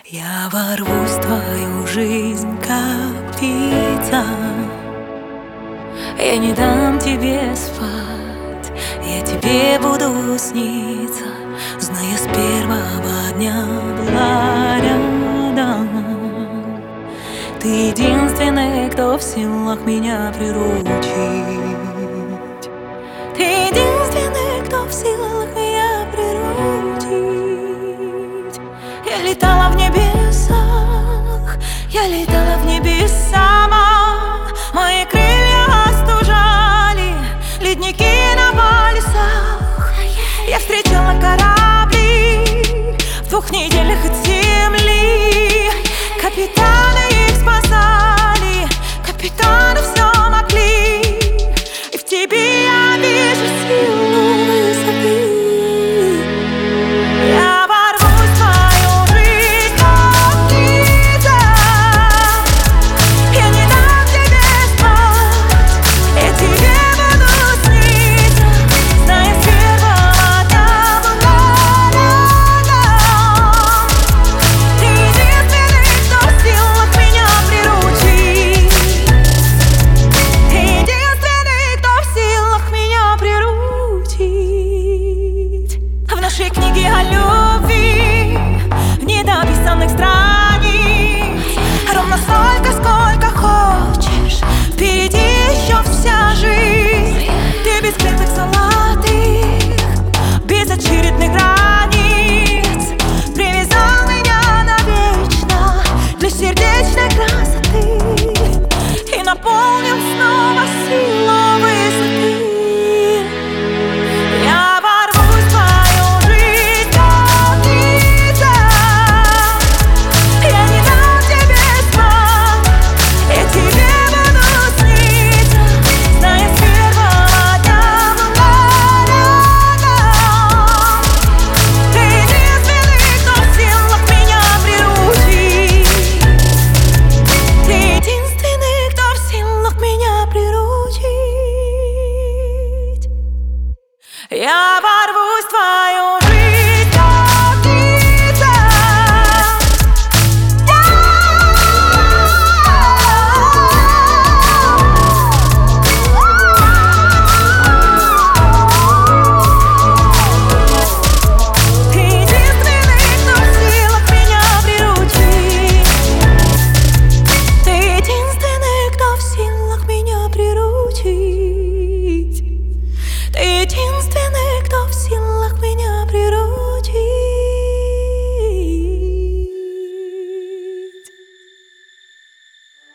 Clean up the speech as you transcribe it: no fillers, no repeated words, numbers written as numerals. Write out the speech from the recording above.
Я ворвусь в твою жизнь, как птица. Я не дам тебе спать, я тебе буду сниться, зная, с первого дня была рядом. Ты единственный, кто в силах меня приручить. Ты единственный, кто в силах меня приручить. Я летала в небесах, я летала в небесах.